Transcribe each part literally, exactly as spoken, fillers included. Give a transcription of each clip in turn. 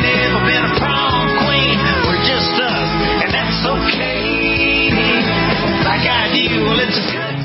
never been a prom queen. We're just us, and that's okay. Like I do, well, it's a good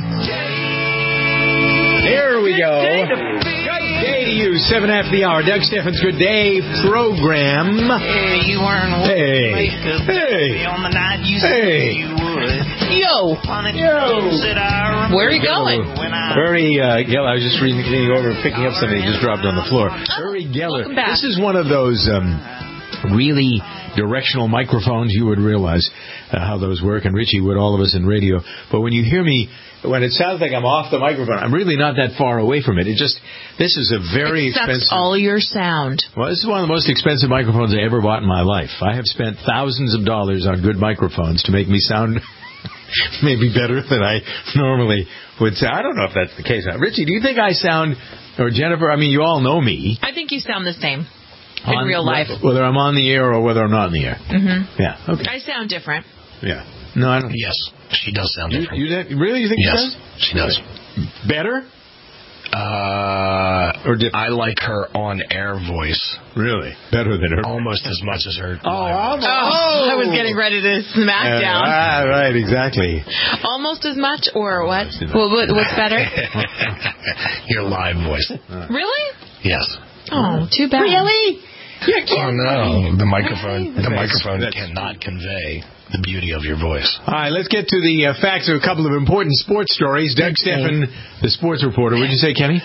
day. There we Good go. day to Good day to you. Seven after the hour. Doug Steffens' Good Day program. Hey, you weren't Hey. makeup Hey. on the night you Hey. said you would. Yo. Yo. Where are you going? Uri uh, Geller, I was just reading over, picking up something that just dropped on the floor. Uri Geller. welcome back. This is one of those um, really directional microphones. You would realize uh, how those work, and Richie would, all of us in radio. But when you hear me, when it sounds like I'm off the microphone, I'm really not that far away from it. It just, this is a very it sucks expensive. all your sound. Well, this is one of the most expensive microphones I ever bought in my life. I have spent thousands of dollars on good microphones to make me sound maybe better than I normally would say. I don't know if that's the case. Now, Richie, do you think I sound, or Jennifer, I mean, you all know me. I think you sound the same in on, real life. Whether I'm on the air or whether I'm not in the air. Mm-hmm. Yeah, okay. I sound different. Yeah. No, I don't. Yes, she does sound You, different. you, really? You think yes, she does? she does. Better? Uh, or did, I like her on-air voice. Really? Better than her? Almost as much as her. Oh, almost. Oh, I was getting ready to smack Uh, down. ah, right, exactly. Almost as much, or what? Well, what what's better? Your live voice. Really? Yes. Oh, too bad. Really? Oh no, the microphone. The That's- microphone that's- cannot convey the beauty of your voice. All right, let's get to the uh, facts of a couple of important sports stories. Doug Steffen, the sports reporter. What did you say, Kenny?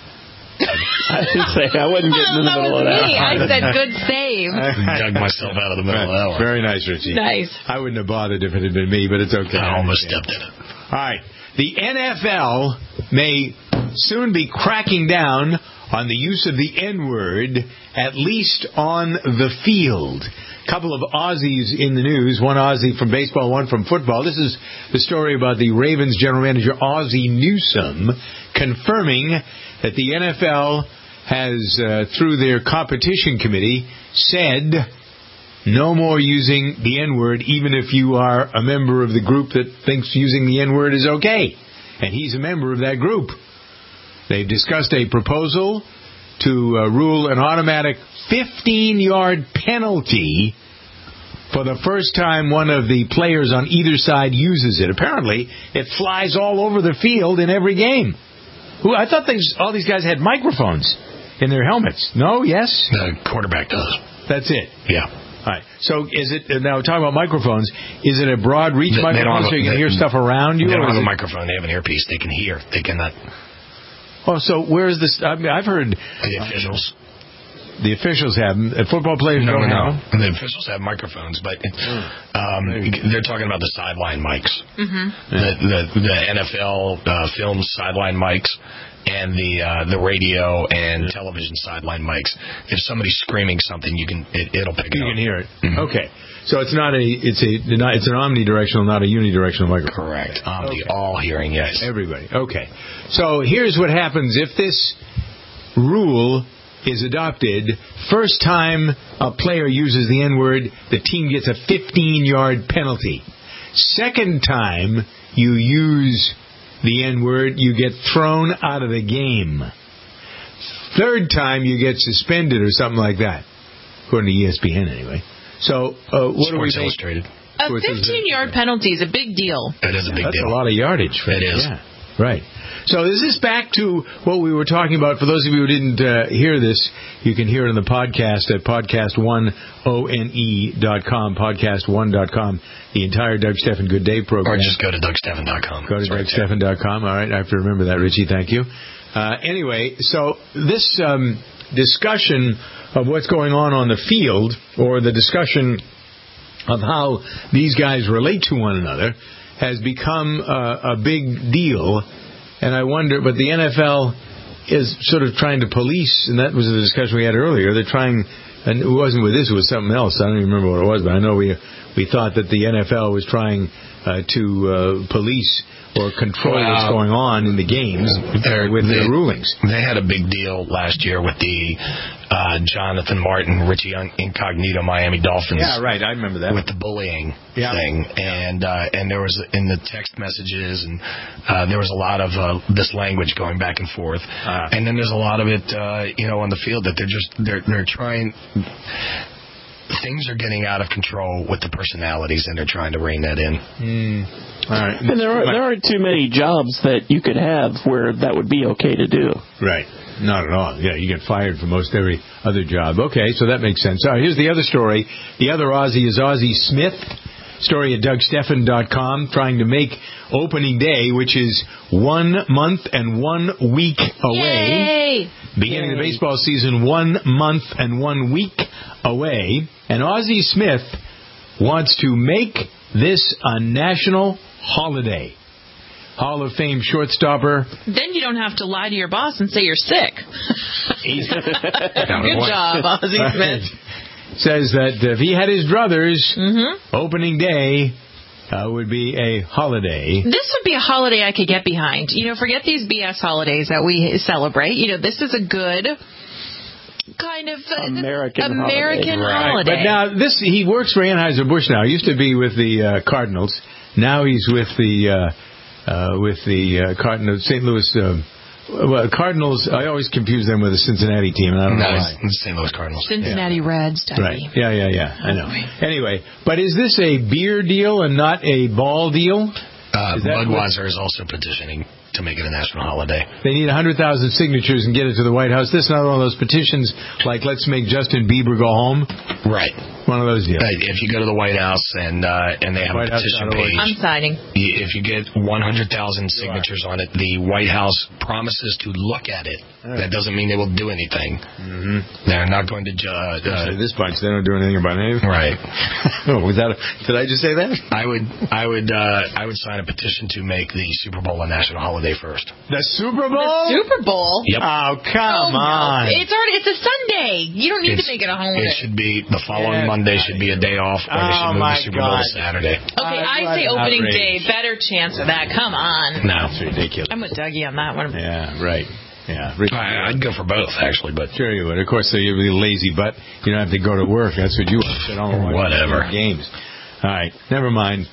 I didn't say I wasn't getting in the that middle was of that. me. I said good save. Dug myself out of the middle of that one. Very nice, Richie. Nice. I wouldn't have bothered if it had been me, but it's okay. I almost stepped in it. All right. The N F L may soon be cracking down on the use of the N-word, at least on the field. A couple of Aussies in the news, one Aussie from baseball, one from football. This is the story about the Ravens general manager, Ozzie Newsome, confirming that the N F L has, uh, through their competition committee, said no more using the N-word, even if you are a member of the group that thinks using the N-word is okay. And he's a member of that group. They've discussed a proposal to uh, rule an automatic fifteen-yard penalty for the first time one of the players on either side uses it. Apparently, it flies all over the field in every game. Who I thought these, all these guys had microphones in their helmets. No? Yes? The quarterback does. That's it. Yeah. All right. So is it, now talking about microphones, is it a broad reach They- they don't microphone have so a- you can they- hear stuff around you? They or don't is have a it- microphone. They have an earpiece. They can hear. They cannot. Oh, so where is this? I mean, I've heard The officials. the officials have them. Uh, football players No, don't no, have no. them. The officials have microphones, but um, they're talking about the sideline mics. Mm-hmm. The, the the N F L uh, films sideline mics and the uh, the radio and television sideline mics. If somebody's screaming something, you can it, it'll pick it You up. can hear it. Mhm. Okay. So it's not a it's a not, it's an omnidirectional, not a unidirectional microphone. Correct. Omni, Okay. all hearing, yes. Everybody. Okay. So here's what happens if this rule is adopted. First time a player uses the N-word, the team gets a fifteen-yard penalty. Second time you use the N-word, you get thrown out of the game. Third time you get suspended or something like that, according to E S P N anyway. So uh, what do we Sports make? Illustrated. A fifteen-yard penalty is a big deal. It is a big That's deal. a lot of yardage. For It is. Yeah, right. So this is back to what we were talking about. For those of you who didn't uh, hear this, you can hear it in the podcast at podcast one dot com, podcast one dot com, the entire Doug Steffen Good Day program. Or just go to doug steffen dot com. Go to doug steffen dot com. All right, I have to remember that, Richie. Thank you. Uh, anyway, so this um, discussion of what's going on on the field, or the discussion of how these guys relate to one another, has become uh, a big deal. And I wonder, but the N F L is sort of trying to police, and that was the discussion we had earlier. They're trying, and it wasn't with this, it was something else. I don't even remember what it was, but I know we we thought that the N F L was trying uh, to uh, police or control Well, what's going on in the games uh, with they, their rulings. They had a big deal last year with the uh, Jonathan Martin, Richie Incognito Miami Dolphins. Yeah, right. I remember that. With the bullying Yeah. thing. And uh, and there was, in the text messages, and uh, there was a lot of uh, this language going back and forth. Uh, and then there's a lot of it, uh, you know, on the field that they're just, they're, they're trying... things are getting out of control with the personalities, and they're trying to rein that in. Mm. All right. And there, are, there aren't too many jobs that you could have where that would be okay to do. Right. Not at all. Yeah, you get fired for most every other job. Okay, so that makes sense. All right, here's the other story. The other Aussie is Ozzie Smith. Story at Doug Stephan dot com, trying to make opening day, which is one month and one week away. Yay! Beginning Yay. the baseball season one month and one week away. And Ozzie Smith wants to make this a national holiday. Hall of Fame shortstopper. Then you don't have to lie to your boss and say you're sick. He's- Good job, Ozzie Smith. Says that if he had his druthers, Mm-hmm. opening day uh, would be a holiday. This would be a holiday I could get behind. You know, forget these B S holidays that we celebrate. You know, this is a good kind of uh, American American holiday. holiday. But now this, he works for Anheuser-Busch now. He used to be with the uh, Cardinals. Now he's with the uh, uh, with the uh, Cardinals, Saint Louis. Uh, well, Cardinals. I always confuse them with the Cincinnati team, and I don't No, know it's why. the Saint Louis Cardinals. Cincinnati Reds, Dougie. Right? Yeah, yeah, yeah. I know. Anyway, but is this a beer deal and not a ball deal? Uh, Is that Budweiser is also petitioning to make it a national holiday. They need one hundred thousand signatures and get it to the White House. This is not one of those petitions like let's make Justin Bieber go home. Right. One of those deals. Uh, If you go to the White House and uh, and they have White a House petition dot org. page, I'm signing. y- if you get one hundred thousand signatures on it, the White House promises to look at it. That doesn't mean they will do anything. Mm-hmm. They're not going to ju- uh, this bunch, they don't do anything about anything. Right. Oh, was that a, did I just say that? I would I would uh, I would sign a petition to make the Super Bowl a national holiday first. The Super Bowl? The Super Bowl. Yep. Oh, come Oh, no. on. It's already it's a Sunday. You don't need It's- to make it a holiday. It should be the following Yeah. Monday should be a day off, or they Oh, should move my the Super Bowl God. to Saturday. Okay, Uh, I what say an opening outrage. day. Better chance of that. Come on. No. That's ridiculous. I'm with Dougie on that one. Yeah, right. Yeah. I, I'd go for both, actually, but Sure you would. Of course, so you'd be lazy, but you don't have to go to work. That's what you want. Sit home and watch Whatever. games. All right. Never mind.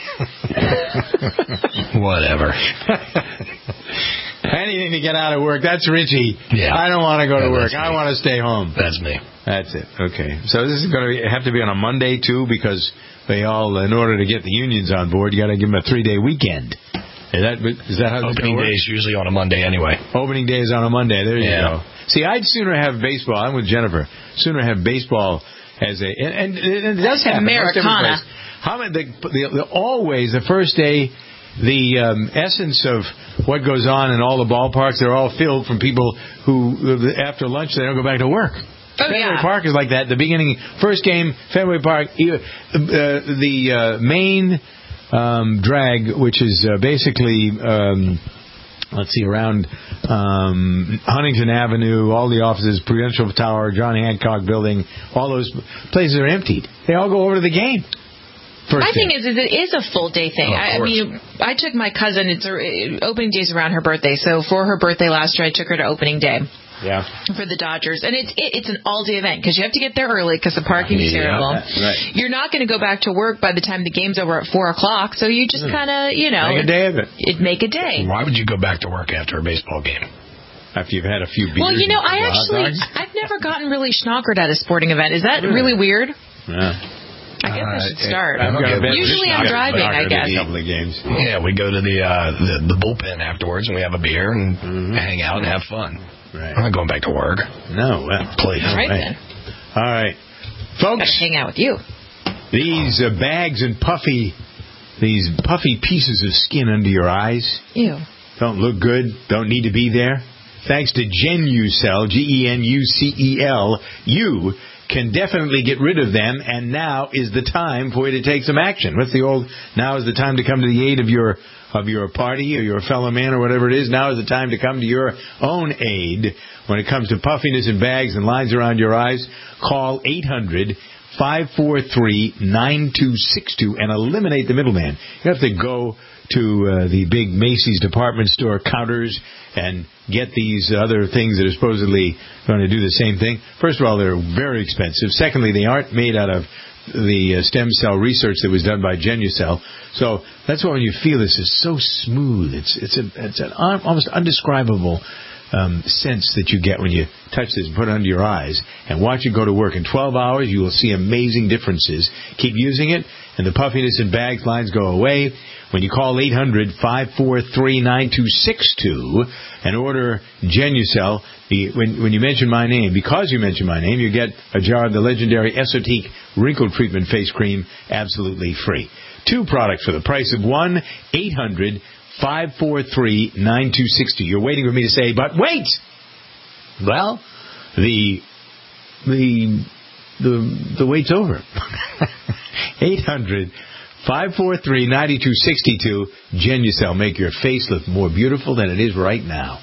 whatever. Anything to get out of work. That's Richie. Yeah. I don't want to go to Yeah, work. that's I me. want to stay home. That's me. That's it. Okay. So this is going to be, have to be on a Monday, too, because they all, in order to get the unions on board, you got to give them a three-day weekend. Is that, is that how this Opening gonna work? day is usually on a Monday anyway. Opening day is on a Monday. There you Yeah. go. See, I'd sooner have baseball. I'm with Jennifer. Sooner have baseball as a, and, and, and it does happen. most every Americana. place. How many? The, the, the, always the first day, the um, essence of what goes on in all the ballparks, they're all filled from people who after lunch they don't go back to work. Oh, Fenway yeah. Park is like that. The beginning, first game, Fenway Park, uh, the uh, main um, drag, which is uh, basically, um, let's see, around um, Huntington Avenue, all the offices, Prudential Tower, John Hancock Building, all those places are emptied. They all go over to the game. First My day. thing is, is it is a full day thing. Oh, of I, I course. mean, I took my cousin. It's a, opening day's around her birthday, so for her birthday last year, I took her to opening day Yeah. for the Dodgers, and it's it, it's an all day event because you have to get there early because the parking is Yeah, terrible. right. You're not going to go back to work by the time the game's over at four o'clock, so you just kind of you know Make a day of it. it make a day. Why would you go back to work after a baseball game? After you've had a few beers. Well, you know, and a I couple hot actually dogs. I've never gotten really schnockered at a sporting event. Is that Really? really weird? Yeah. I guess I should Uh, start. I've got a bet- Usually I've I'm got a driving, I bet- guess. A couple of games. Yeah, we go to the uh, the, the bullpen afterwards, and we have a beer and Mhm. hang out and have fun. Right. I'm not going back to work. No, well, Please. All right, Right. then. all right, Gotta folks. hang out with you. These uh, bags and puffy, these puffy pieces of skin under your eyes Ew. don't look good. Don't need to be there. Thanks to Genucel, G E N U C E L, you can definitely get rid of them, and now is the time for you to take some action. What's the old, now is the time to come to the aid of your of your party or your fellow man or whatever it is. Now is the time to come to your own aid. When it comes to puffiness and bags and lines around your eyes, call eight hundred, five four three, nine two six two and eliminate the middleman. You have to go to uh, the big Macy's department store counters and get these other things that are supposedly going to do the same thing. First of all, they're very expensive. Secondly, they aren't made out of the uh, stem cell research that was done by Genucel. So that's why when you feel this is so smooth, it's it's a it's an un, almost undescribable um, sense that you get when you touch this and put it under your eyes and watch it go to work. In twelve hours, you will see amazing differences. Keep using it, and the puffiness and bags lines go away. When you call eight hundred, five four three, nine two six two and order Genucel, the, when, when you mention my name, because you mention my name, you get a jar of the legendary Esotique Wrinkle Treatment Face Cream absolutely free. Two products for the price of one, eight hundred, five four three, nine two six two. You're waiting for me to say, but wait! Well, the, the, the, the wait's over. eight hundred, five four three, nine two six two. Genucel. Make your face look more beautiful than it is right now.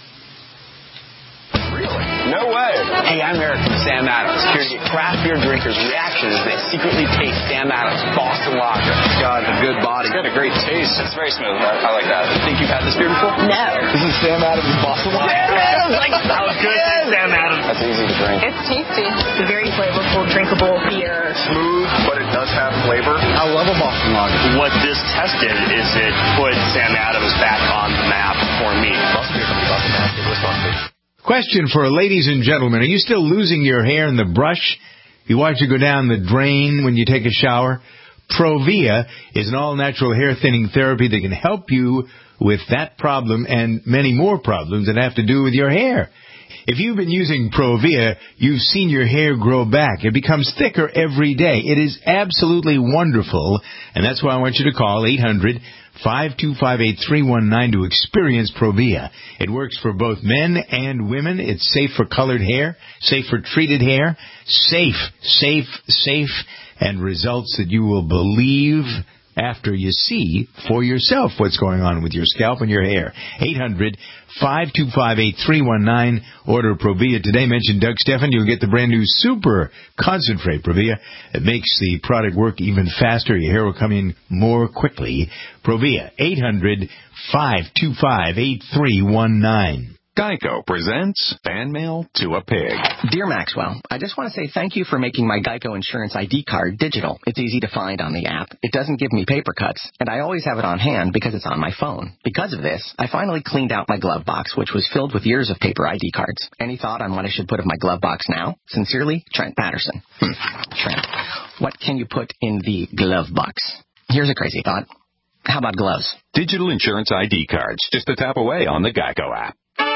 Really? No way. Hey, I'm Eric from Sam Adams, here to get craft beer drinkers' reactions as they secretly taste Sam Adams Boston Lager. God, a good body. It's got a great taste. It's very smooth. I, I like that. Think you've had this beer before? No. This is Sam Adams Boston Lager. Sam Adams! Like, that was good. Sam Adams. That's easy to drink. It's tasty. It's a very flavorful, drinkable beer. Smooth, but it does have flavor. I love a Boston Lager. What this test did is it put Sam Adams back on the map for me. Boston Beer Company, Boston, Mass. Saint Louis, Boston. Question for ladies and gentlemen. Are you still losing your hair in the brush? You watch it go down the drain when you take a shower? Provia is an all-natural hair thinning therapy that can help you with that problem and many more problems that have to do with your hair. If you've been using Provia, you've seen your hair grow back. It becomes thicker every day. It is absolutely wonderful, and that's why I want you to call eight hundred, five two five, eight three one nine to experience Provia. It works for both men and women. It's safe for colored hair, safe for treated hair, safe, safe, safe, and results that you will believe after you see for yourself what's going on with your scalp and your hair. eight hundred, five two five, eight three one nine. Order Provia today. Mention Doug Stephan. You'll get the brand new Super Concentrate Provia. It makes the product work even faster. Your hair will come in more quickly. Provia, eight hundred, five two five, eight three one nine. Geico presents Fan Mail to a Pig. Dear Maxwell, I just want to say thank you for making my Geico Insurance I D card digital. It's easy to find on the app. It doesn't give me paper cuts, and I always have it on hand because it's on my phone. Because of this, I finally cleaned out my glove box, which was filled with years of paper I D cards. Any thought on what I should put in my glove box now? Sincerely, Trent Patterson. Hmm. Trent, what can you put in the glove box? Here's a crazy thought. How about gloves? Digital Insurance I D cards, just a tap away on the Geico app.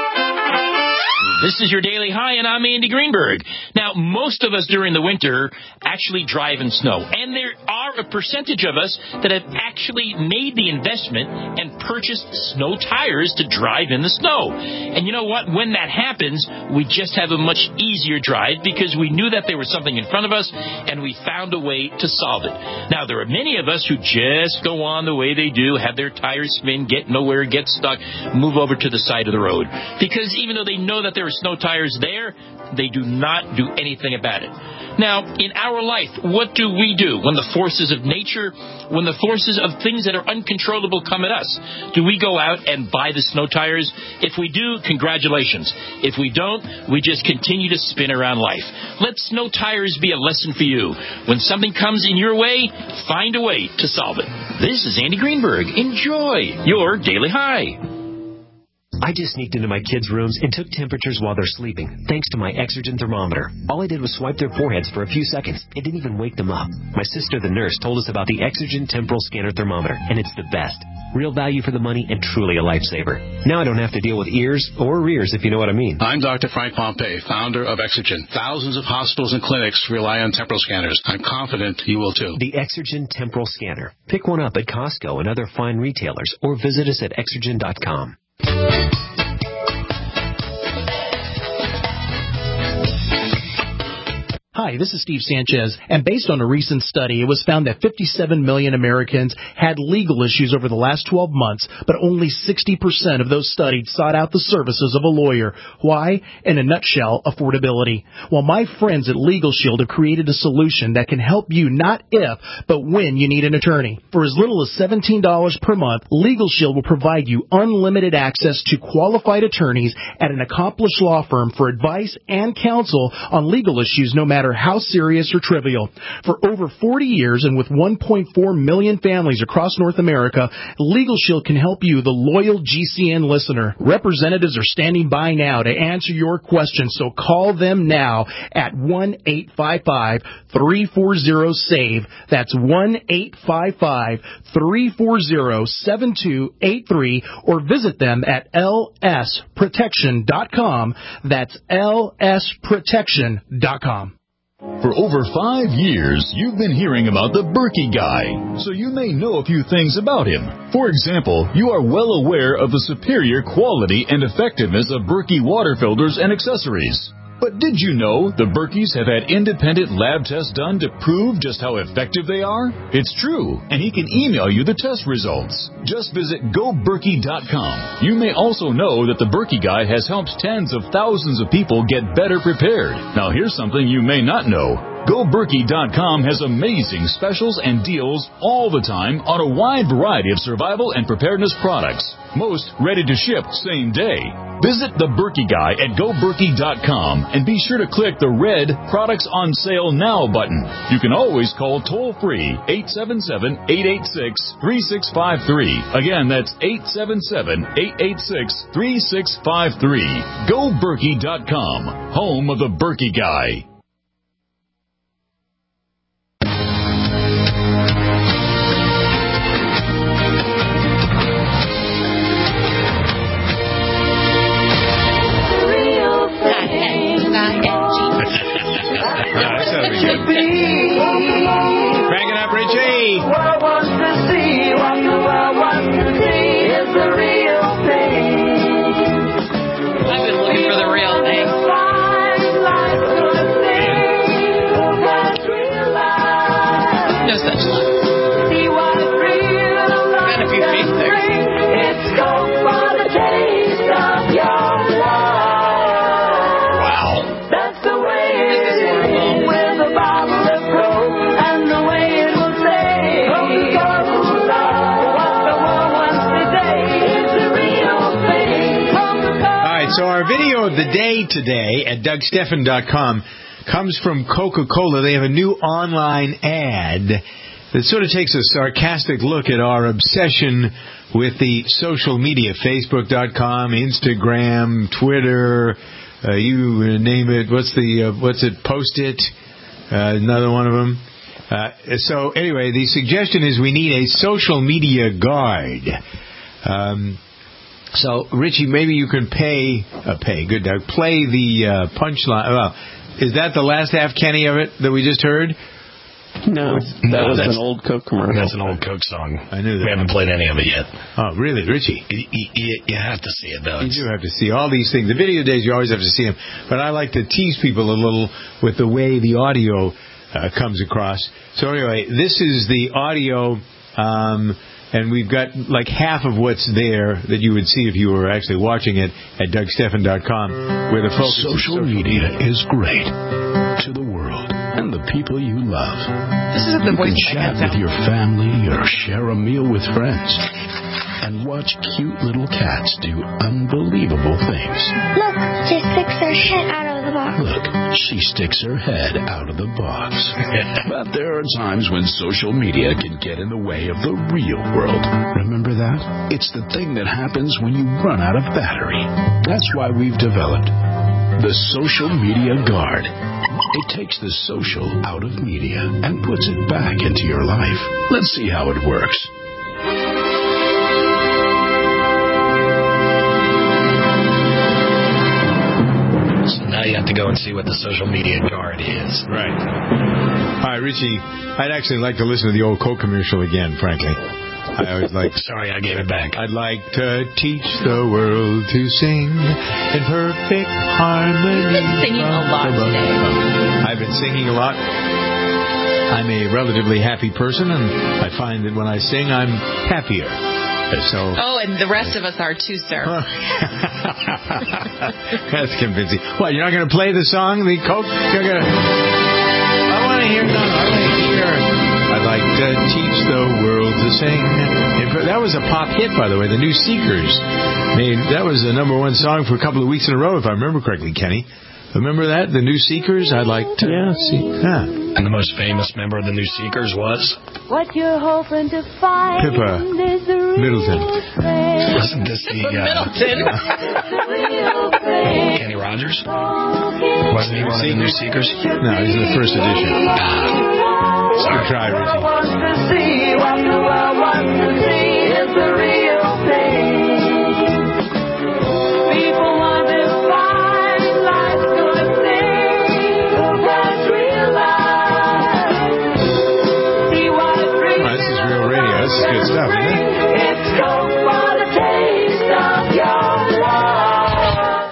This is your Daily High, and I'm Andy Greenberg. Now, most of us during the winter actually drive in snow, and there are a percentage of us that have actually made the investment and purchased snow tires to drive in the snow. And you know what? When that happens, we just have a much easier drive because we knew that there was something in front of us, and we found a way to solve it. Now, there are many of us who just go on the way they do, have their tires spin, get nowhere, get stuck, move over to the side of the road. Because even though they know that there are snow tires there, they do not do anything about it. Now, in our life, what do we do when the forces of nature, when the forces of things that are uncontrollable come at us? Do we go out and buy the snow tires? If we do, congratulations. If we don't, we just continue to spin around life. Let snow tires be a lesson for you. When something comes in your way, find a way to solve it. This is Andy Greenberg. Enjoy your Daily High. I just sneaked into my kids' rooms and took temperatures while they're sleeping, thanks to my Exergen thermometer. All I did was swipe their foreheads for a few seconds. It didn't even wake them up. My sister, the nurse, told us about the Exergen Temporal Scanner Thermometer, and it's the best. Real value for the money and truly a lifesaver. Now I don't have to deal with ears or rears, if you know what I mean. I'm Doctor Frank Pompey, founder of Exergen. Thousands of hospitals and clinics rely on temporal scanners. I'm confident you will too. The Exergen Temporal Scanner. Pick one up at Costco and other fine retailers, or visit us at exergen dot com. Hi, this is Steve Sanchez, and based on a recent study, it was found that fifty-seven million Americans had legal issues over the last twelve months, but only sixty percent of those studied sought out the services of a lawyer. Why? In a nutshell, affordability. Well, my friends at Legal Shield have created a solution that can help you not if, but when you need an attorney. For as little as seventeen dollars per month, Legal Shield will provide you unlimited access to qualified attorneys at an accomplished law firm for advice and counsel on legal issues, no matter how serious or trivial. For over forty years and with one point four million families across North America, Legal Shield can help you, the loyal G C N listener. Representatives are standing by now to answer your questions, so call them now at one eight five five, three four zero, SAVE. That's one eight five five, three four zero, seven two eight three, or visit them at L S protection dot com. That's L S protection dot com. For over five years, you've been hearing about the Berkey Guy, so you may know a few things about him. For example, you are well aware of the superior quality and effectiveness of Berkey water filters and accessories. But did you know the Berkeys have had independent lab tests done to prove just how effective they are? It's true, and he can email you the test results. Just visit go berkey dot com. You may also know that the Berkey Guy has helped tens of thousands of people get better prepared. Now here's something you may not know. go berkey dot com has amazing specials and deals all the time on a wide variety of survival and preparedness products. Most ready to ship same day. Visit the Berkey Guy at go berkey dot com and be sure to click the red Products on Sale Now button. You can always call toll-free eight seven seven, eight eight six, three six five three. Again, that's eight seven seven, eight eight six, three six five three. go berkey dot com, home of the Berkey Guy. Crank it up, Richie. World wants to see what the world wants to see is the real thing. I've been looking for the real thing. No such luck. Got a few feet there. It's go for the taste of your life. Wow. That's the way it is with a bottle of Coke and the way it will say Coca-Cola. What the world wants today is the real thing. All right, so our video of the day today at Doug Stephan dot com comes from Coca-Cola. They have a new online ad that sort of takes a sarcastic look at our obsession with the social media, Facebook dot com, Instagram, Twitter, uh, you name it. What's the, uh, what's it, Post-it, uh, another one of them. Uh, so anyway, the suggestion is we need a social media guard. Um, so, Richie, maybe you can pay, uh, pay, good Doug, play the uh, punchline. Well, is that the last half, Kenny, of it that we just heard? No, that No, was that's- an old Coke commercial. That's an old Coke song. I knew that. We haven't played any of it yet. Oh, really, Richie? You, you, you have to see it, though. You do have to see all these things. The video days, you always have to see them. But I like to tease people a little with the way the audio uh, comes across. So anyway, this is the audio, um, and we've got like half of what's there that you would see if you were actually watching it at Doug Stephan dot com, where the focus social, is social media is great to the world and the people you love. This is the you voice can chat with your family or share a meal with friends and watch cute little cats do unbelievable things. Look, she sticks her head out of the box. Look, she sticks her head out of the box. But there are times when social media can get in the way of the real world. Remember that? It's the thing that happens when you run out of battery. That's why we've developed the Social Media Guard. It takes the social out of media and puts it back into your life. Let's see how it works. So now you have to go and see what the Social Media Guard is. Right. All right, Richie, I'd actually like to listen to the old Coke commercial again, frankly. I always like. Sorry, I gave it back. I'd like to teach the world to sing in perfect harmony. You've been singing a lot today. I've been singing a lot. I'm a relatively happy person, and I find that when I sing, I'm happier. So. Oh, and the rest of us are too, sir. That's convincing. What, you're not going to play the song, the Coke? You're gonna... I want to hear. No, I want to hear. I'd like to teach the world to sing. That was a pop hit, by the way. The New Seekers. I mean, that was the number one song for a couple of weeks in a row, if I remember correctly, Kenny. Remember that? The New Seekers? I'd like to yeah. see. Yeah. And the most famous member of the New Seekers was? What you're hoping to find Pippa is the real Middleton. thing. Wasn't this the... Uh, Middleton. Kenny Rogers? Wasn't he one of the New Seekers? No, he's in the first edition. Good try, Richie. Wants to see what the world wants to see is the real thing. People want to find life's good thing, that's real life. See what it's real. Oh, this is real radio. This is good stuff, isn't it? It's Coke for the taste of your love.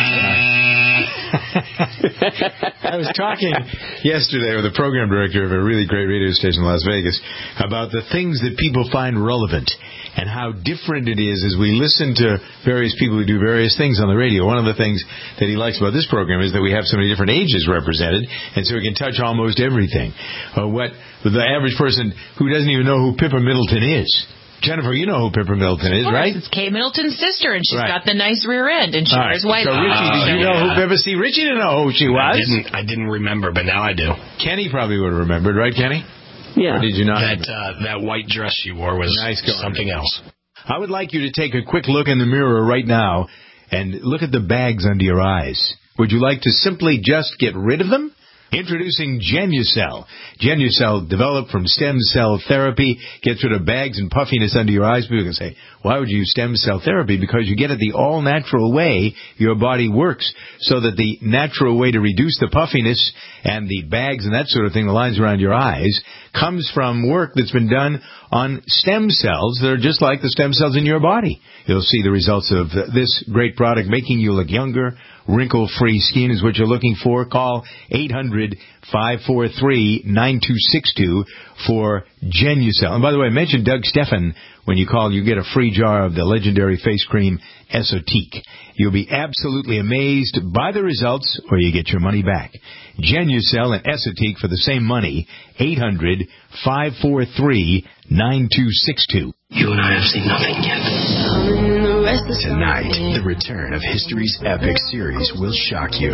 I was talking yesterday with the program director of a really great radio station in Las Vegas about the things that people find relevant and how different it is as we listen to various people who do various things on the radio. One of the things that he likes about this program is that we have so many different ages represented, and so we can touch almost everything. Uh, what the average person who doesn't even know who Pippa Middleton is. Jennifer, you know who Pippa Middleton is, right? It's Kay Middleton's sister, and she's Right. got the nice rear end, and she All wears right. white. So, Richie, did you know who Pippa? See, Richie didn't know who she was. I didn't, I didn't remember, but now I do. Kenny probably would have remembered, right, Kenny? Yeah. Or did you not? That, uh, that white dress she wore was Nice going. something else. I would like you to take a quick look in the mirror right now and look at the bags under your eyes. Would you like to simply just get rid of them? Introducing Genucel. Genucel, developed from stem cell therapy, gets rid of bags and puffiness under your eyes. People can say, why would you use stem cell therapy? Because you get it the all-natural way your body works, so that the natural way to reduce the puffiness and the bags and that sort of thing, the lines around your eyes, comes from work that's been done on stem cells that are just like the stem cells in your body. You'll see the results of this great product making you look younger. Wrinkle-free skin is what you're looking for. Call eight hundred, five four three, nine two six two for Genucel. And by the way, mention Doug Steffen when you call. You get a free jar of the legendary face cream Esotique. You'll be absolutely amazed by the results, or you get your money back. Genucel and Esotique for the same money. eight hundred, five four three, nine two six two. You and I have seen nothing yet. Tonight, the return of history's epic series will shock you.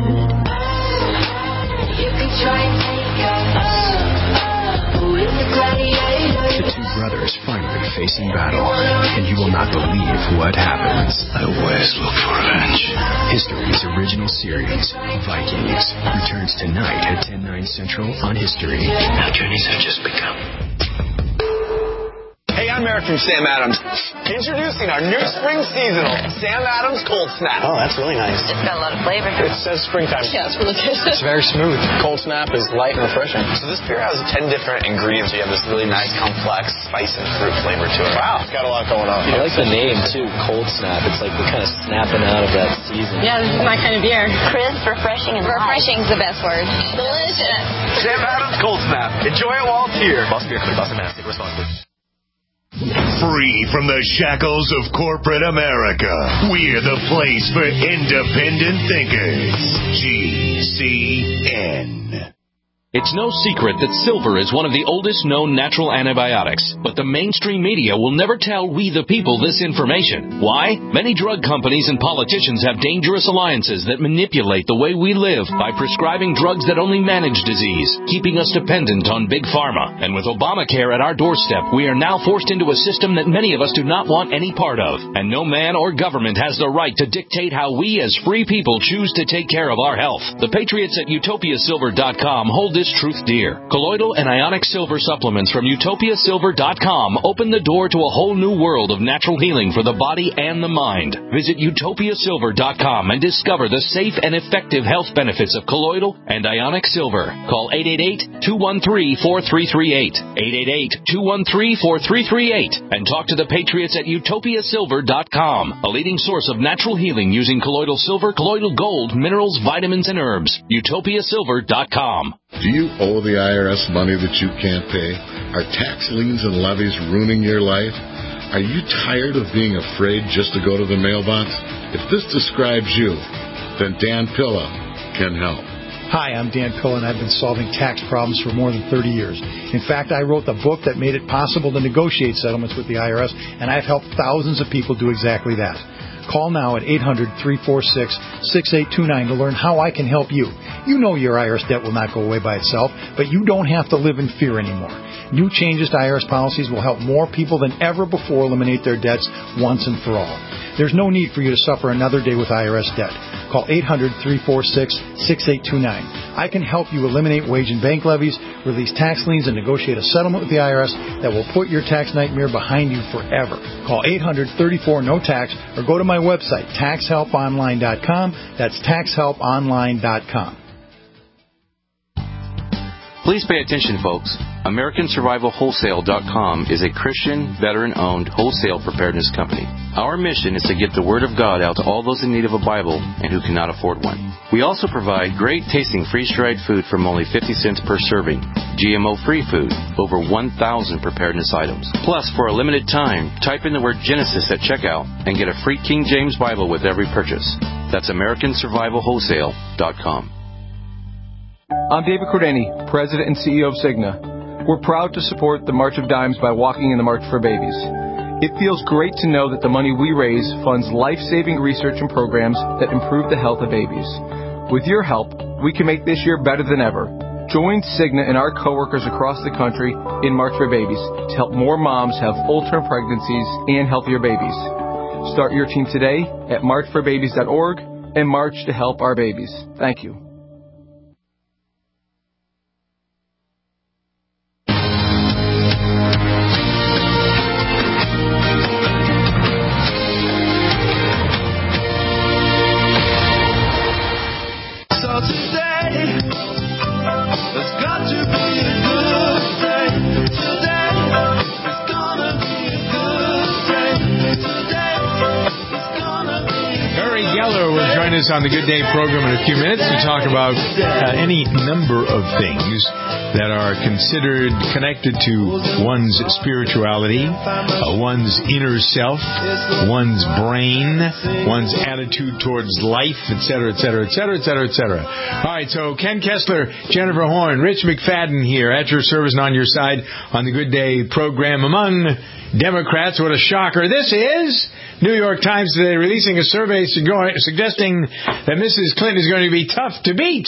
The two brothers finally facing battle, and you will not believe what happens. I always look for revenge. History's original series, Vikings, returns tonight at ten, nine Central on History. Our journeys have just begun. Hey, I'm Eric from Sam Adams. Introducing our new spring seasonal, Sam Adams Cold Snap. Oh, that's really nice. It's got a lot of flavor. It says springtime. Yeah, it's really good. It's very smooth. Cold Snap is light and refreshing. So this beer has ten different ingredients. You have this really nice, complex spice and fruit flavor to it. Wow, it's got a lot going on. I like the name, too, Cold Snap. It's like we're kind of snapping out of that season. Yeah, this is my kind of beer. Crisp, refreshing, and Refreshing's the best word. Delicious. Sam Adams Cold Snap. Enjoy it while it's here. Boston Beer Company, Boston, Mass. Take responsibly. Free from the shackles of corporate America, we're the place for independent thinkers. G C N. It's no secret that silver is one of the oldest known natural antibiotics, but the mainstream media will never tell we the people this information. Why? Many drug companies and politicians have dangerous alliances that manipulate the way we live by prescribing drugs that only manage disease, keeping us dependent on big pharma. And with Obamacare at our doorstep, we are now forced into a system that many of us do not want any part of. And no man or government has the right to dictate how we as free people choose to take care of our health. The patriots at utopia silver dot com hold this truth dear. Colloidal and ionic silver supplements from utopia silver dot com open the door to a whole new world of natural healing for the body and the mind. Visit utopia silver dot com and discover the safe and effective health benefits of colloidal and ionic silver. Call eight eight eight, two one three, four three three eight, eight eight eight, two one three, four three three eight, and talk to the patriots at utopia silver dot com, a leading source of natural healing using colloidal silver, colloidal gold, minerals, vitamins, and herbs. utopia silver dot com. Do you owe the I R S money that you can't pay? Are tax liens and levies ruining your life? Are you tired of being afraid just to go to the mailbox? If this describes you, then Dan Pilla can help. Hi, I'm Dan Pilla, and I've been solving tax problems for more than thirty years. In fact, I wrote the book that made it possible to negotiate settlements with the I R S, and I've helped thousands of people do exactly that. Call now at eight hundred, three four six, six eight two nine to learn how I can help you. You know your I R S debt will not go away by itself, but you don't have to live in fear anymore. New changes to I R S policies will help more people than ever before eliminate their debts once and for all. There's no need for you to suffer another day with I R S debt. Call eight hundred, three four six, six eight two nine. I can help you eliminate wage and bank levies, release tax liens, and negotiate a settlement with the I R S that will put your tax nightmare behind you forever. Call eight hundred, thirty-four, no tax or go to my website, tax help online dot com. That's tax help online dot com. Please pay attention, folks. American Survival Wholesale dot com is a Christian, veteran-owned wholesale preparedness company. Our mission is to get the Word of God out to all those in need of a Bible and who cannot afford one. We also provide great tasting freeze-dried food from only fifty cents per serving, G M O-free food, over one thousand preparedness items. Plus, for a limited time, type in the word Genesis at checkout and get a free King James Bible with every purchase. That's American Survival Wholesale dot com. I'm David Cordani, President and C E O of Cigna. We're proud to support the March of Dimes by walking in the March for Babies. It feels great to know that the money we raise funds life-saving research and programs that improve the health of babies. With your help, we can make this year better than ever. Join Cigna and our coworkers across the country in March for Babies to help more moms have full-term pregnancies and healthier babies. Start your team today at march for babies dot org and march to help our babies. Thank you. On the Good Day program in a few minutes to talk about uh, any number of things that are considered connected to one's spirituality, uh, one's inner self, one's brain, one's attitude towards life, et cetera, et cetera, et cetera, et cetera, et cetera. All right, so Ken Kessler, Jennifer Horn, Rich McFadden here at your service and on your side on the Good Day program. Among Democrats, what a shocker this is. New York Times today releasing a survey suggesting that Missus Clinton is going to be tough to beat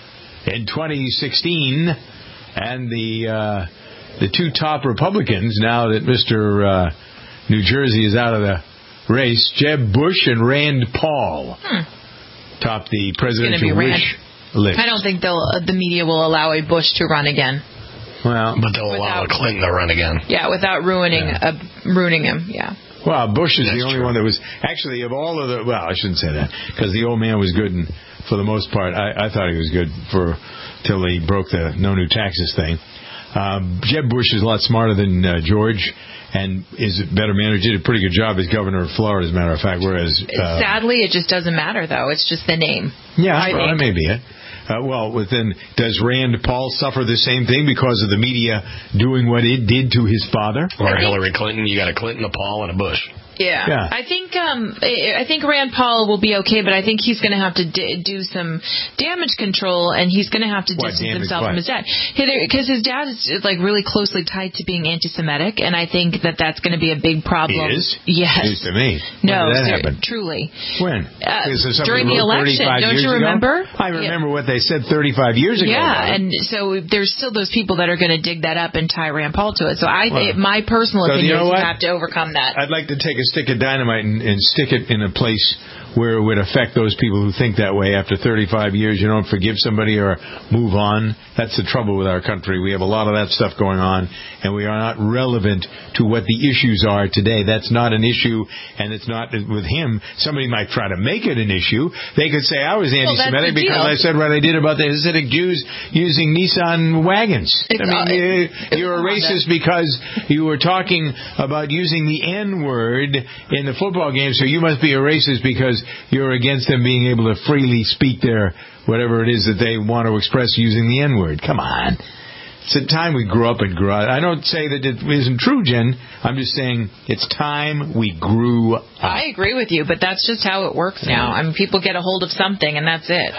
in twenty sixteen. And the uh, the two top Republicans, now that Mister Uh, New Jersey is out of the race, Jeb Bush and Rand Paul, hmm. top the presidential wish list. I don't think they'll, uh, the media will allow a Bush to run again. Well, but they'll allow a Clinton to run again. Yeah, without ruining yeah. Uh, ruining him. Yeah. Well, Bush is That's the only true. one that was actually of all of the. Well, I shouldn't say that because the old man was good, and for the most part, I, I thought he was good for till he broke the no new taxes thing. Um, Jeb Bush is a lot smarter than uh, George, and is a better man. He did a pretty good job as governor of Florida, as a matter of fact. Whereas, uh, sadly, it just doesn't matter though. It's just the name. Yeah, I well, that may be it. Uh, well, then, does Rand Paul suffer the same thing because of the media doing what it did to his father? Or Hillary Clinton? You got a Clinton, a Paul, and a Bush. Yeah. yeah, I think um, I think Rand Paul will be okay, but I think he's going to have to d- do some damage control, and he's going to have to what, distance himself what? from his dad, because his dad is like really closely tied to being anti-Semitic, and I think that that's going to be a big problem. He is? Yes. News to me. No, when did that sir, happen? truly. When? Uh, Is there something during the wrote election, don't you years remember? Ago? I remember yeah. what they said thirty-five years ago. Yeah, and so there's still those people that are going to dig that up and tie Rand Paul to it. So I, well, my personal so opinion you know is you what? have to overcome that. I'd like to take a stick of dynamite and, and stick it in a place where it would affect those people who think that way. After thirty-five years, you don't forgive somebody or move on. That's the trouble with our country. We have a lot of that stuff going on, and we are not relevant to what the issues are today. That's not an issue, and it's not with him. Somebody might try to make it an issue. They could say I was anti-Semitic well, because I said what I did about the Hasidic Jews using Nissan wagons. It's I mean, uh, you're a racist because you were talking about using the N-word in the football game, so you must be a racist because you're against them being able to freely speak their whatever it is that they want to express using the N-word. Come on. It's a time we grew up and grew up. I don't say that it isn't true, Jen. I'm just saying it's time we grew up. I agree with you, but that's just how it works now. I mean, people get a hold of something, and that's it.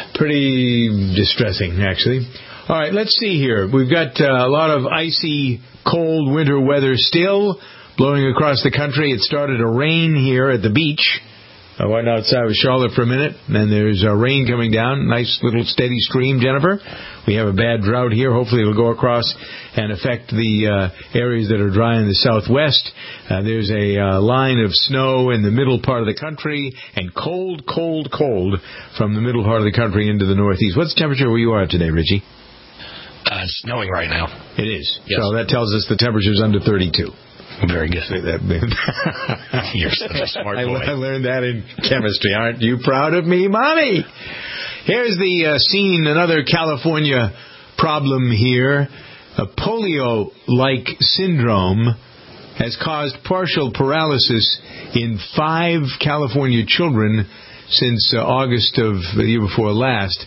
Pretty distressing, actually. All right, let's see here. We've got uh, a lot of icy, cold winter weather still blowing across the country. It started to rain here at the beach I went outside with Charlotte for a minute, and there's uh, rain coming down. Nice little steady stream, Jennifer. We have a bad drought here. Hopefully it'll go across and affect the uh, areas that are dry in the southwest. Uh, there's a uh, line of snow in the middle part of the country, and cold, cold, cold from the middle part of the country into the northeast. What's the temperature where you are today, Richie? Uh, it's snowing right now. It is. Yes. So that tells us the temperature's under thirty-two. Very good. You're such a smart boy. I, I learned that in chemistry. Aren't you proud of me, Mommy? Here's the uh, scene, another California problem here. A polio-like syndrome has caused partial paralysis in five California children since uh, August of the year before last.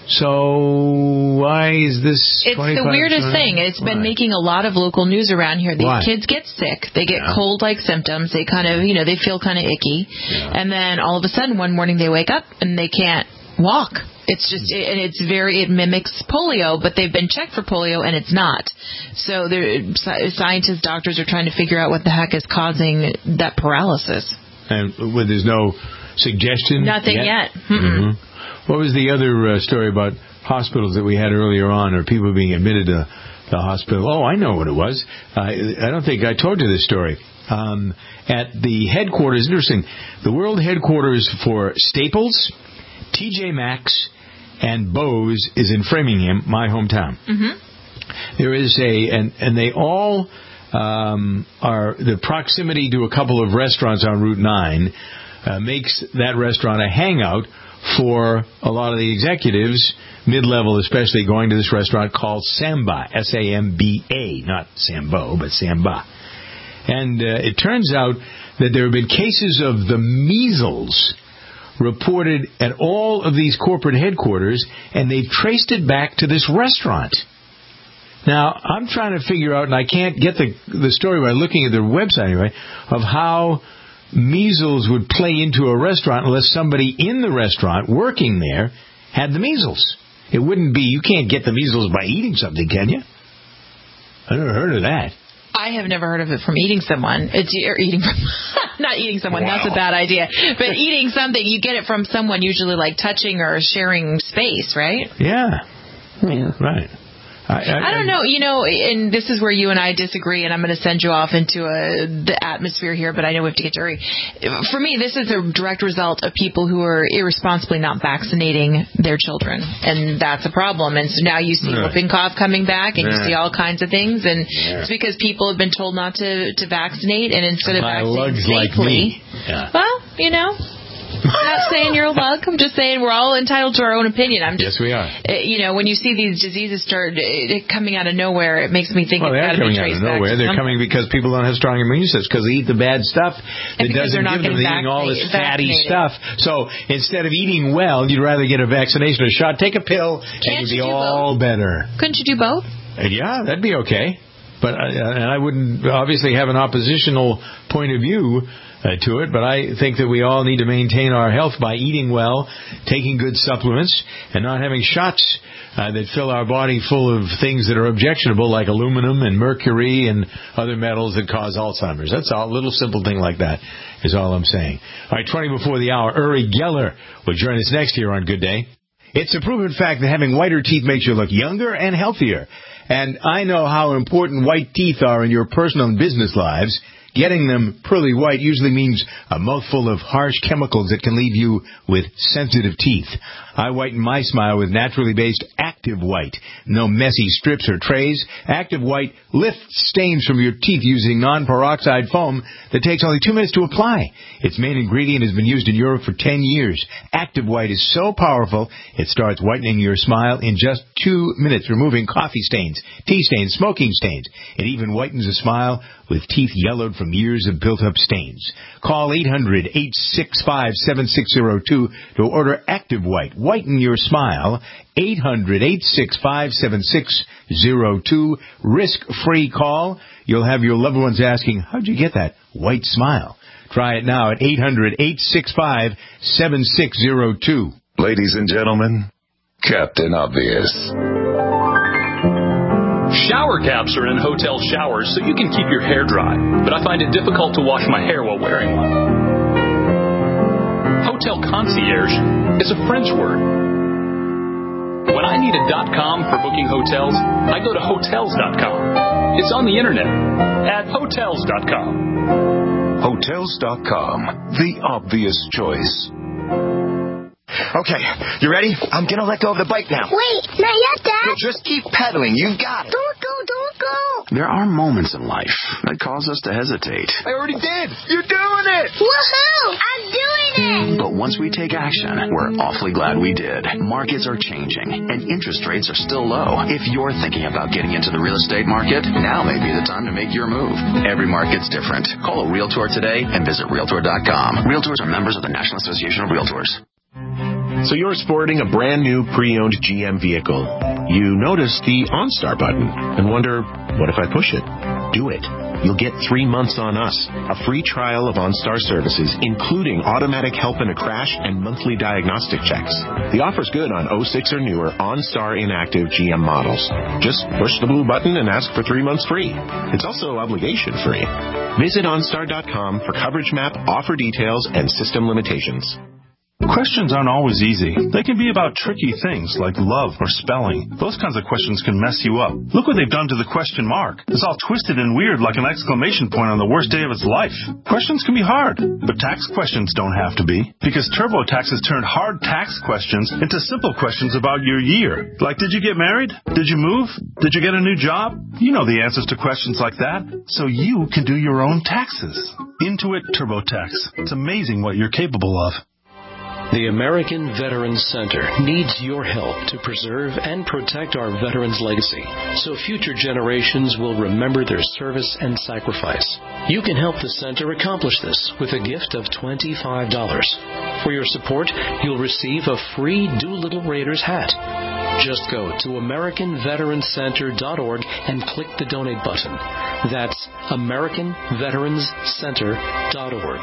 So why is this? It's the weirdest thing. It's why? been making a lot of local news around here. These Why? kids get sick. They get Yeah. cold-like symptoms. They kind of, you know, they feel kind of icky. Yeah. And then all of a sudden, one morning they wake up and they can't walk. It's just, and it's very, it mimics polio, but they've been checked for polio and it's not. So they're, scientists, doctors are trying to figure out what the heck is causing that paralysis. And well, there's no suggestion? Nothing yet. yet? Mm-hmm. What was the other uh, story about hospitals that we had earlier on, or people being admitted to the hospital? Oh, I know what it was. Uh, I don't think I told you this story. Um, at the headquarters, interesting, the world headquarters for Staples, T J Maxx, and Bose is in Framingham, my hometown. Mm-hmm. There is a, and, and they all um, are, the proximity to a couple of restaurants on Route nine uh, makes that restaurant a hangout for a lot of the executives, mid-level especially, going to this restaurant called Samba, S A M B A, not Sambo, but Samba. And uh, it turns out that there have been cases of the measles reported at all of these corporate headquarters, and they've traced it back to this restaurant. Now, I'm trying to figure out, and I can't get the the story by looking at their website anyway, of how measles would play into a restaurant unless somebody in the restaurant working there had the measles. It wouldn't be, you can't get the measles by eating something, can you? I never heard of that. I have never heard of it from eating someone. It's or eating from, not eating someone. Wow. That's a bad idea. But eating something, you get it from someone, usually like touching or sharing space, right? Yeah. Yeah. Right. I, I, I don't know, you know, and this is where you and I disagree, and I'm going to send you off into a, the atmosphere here, but I know we have to get to hurry. For me, this is a direct result of people who are irresponsibly not vaccinating their children, and that's a problem. And so now you see Yeah. whooping cough coming back, and Yeah. you see all kinds of things, and Yeah. it's because people have been told not to, to vaccinate, and instead of By vaccinating lugs like safely, me. Yeah. well, you know, I'm not saying you're a lug. I'm just saying we're all entitled to our own opinion. I'm just, Yes, we are. uh, you know, when you see these diseases start uh, coming out of nowhere, it makes me think Well, it's they got are to be coming out of traced back nowhere. to They're something. coming because people don't have strong immune systems, because they eat the bad stuff that because doesn't they're not give them. getting They're eating all this fatty vaccinated. stuff. So instead of eating well, you'd rather get a vaccination or a shot. Take a pill, and Can't you'd be you do all better. Couldn't you do both? Uh, yeah, that'd be okay. But uh, and I wouldn't obviously have an oppositional point of view uh, to it, but I think that we all need to maintain our health by eating well, taking good supplements, and not having shots uh, that fill our body full of things that are objectionable, like aluminum and mercury and other metals that cause Alzheimer's. That's all. A little simple thing like that is all I'm saying. All right, twenty before the hour, Uri Geller will join us next here on Good Day. It's a proven fact that having whiter teeth makes you look younger and healthier. And I know how important white teeth are in your personal and business lives. Getting them pearly white usually means a mouthful of harsh chemicals that can leave you with sensitive teeth. I whiten my smile with naturally based Active White. No messy strips or trays. Active White lifts stains from your teeth using non-peroxide foam that takes only two minutes to apply. Its main ingredient has been used in Europe for ten years. Active White is so powerful, it starts whitening your smile in just two minutes, removing coffee stains, tea stains, smoking stains. It even whitens a smile with teeth yellowed from years of built-up stains. Call eight hundred, eight six five, seven six zero two to order Active White. Whiten your smile. eight hundred, eight six five, seven six zero two. Risk-free call. You'll have your loved ones asking, how'd you get that white smile? Try it now at eight hundred, eight six five, seven six zero two. Ladies and gentlemen, Captain Obvious. Shower caps are in hotel showers so you can keep your hair dry, but I find it difficult to wash my hair while wearing one. Hotel concierge is a French word. When I need a .com for booking hotels, I go to hotels dot com. It's on the internet at hotels dot com. hotels dot com, the obvious choice. Okay, you ready? I'm gonna let go of the bike now. Wait, not yet, Dad. You'll just keep pedaling. You've got it. Don't go, don't go. There are moments in life that cause us to hesitate. I already did. You're doing it. Woohoo! I'm doing it. But once we take action, we're awfully glad we did. Markets are changing, and interest rates are still low. If you're thinking about getting into the real estate market, now may be the time to make your move. Every market's different. Call a Realtor today and visit Realtor dot com. Realtors are members of the National Association of Realtors. So you're sporting a brand new pre-owned G M vehicle. You notice the OnStar button and wonder, what if I push it? Do it. You'll get three months on us, a free trial of OnStar services, including automatic help in a crash and monthly diagnostic checks. The offer's good on oh six or newer OnStar inactive G M models. Just push the blue button and ask for three months free. It's also obligation free. Visit OnStar dot com for coverage map, offer details, and system limitations. Questions aren't always easy. They can be about tricky things like love or spelling. Those kinds of questions can mess you up. Look what they've done to the question mark. It's all twisted and weird like an exclamation point on the worst day of its life. Questions can be hard, but tax questions don't have to be. Because TurboTax has turned hard tax questions into simple questions about your year. Like, did you get married? Did you move? Did you get a new job? You know the answers to questions like that, so you can do your own taxes. Intuit TurboTax. It's amazing what you're capable of. The American Veterans Center needs your help to preserve and protect our veterans' legacy so future generations will remember their service and sacrifice. You can help the center accomplish this with a gift of twenty-five dollars. For your support, you'll receive a free Doolittle Raiders hat. Just go to American Veterans Center dot org and click the donate button. That's American Veterans Center dot org.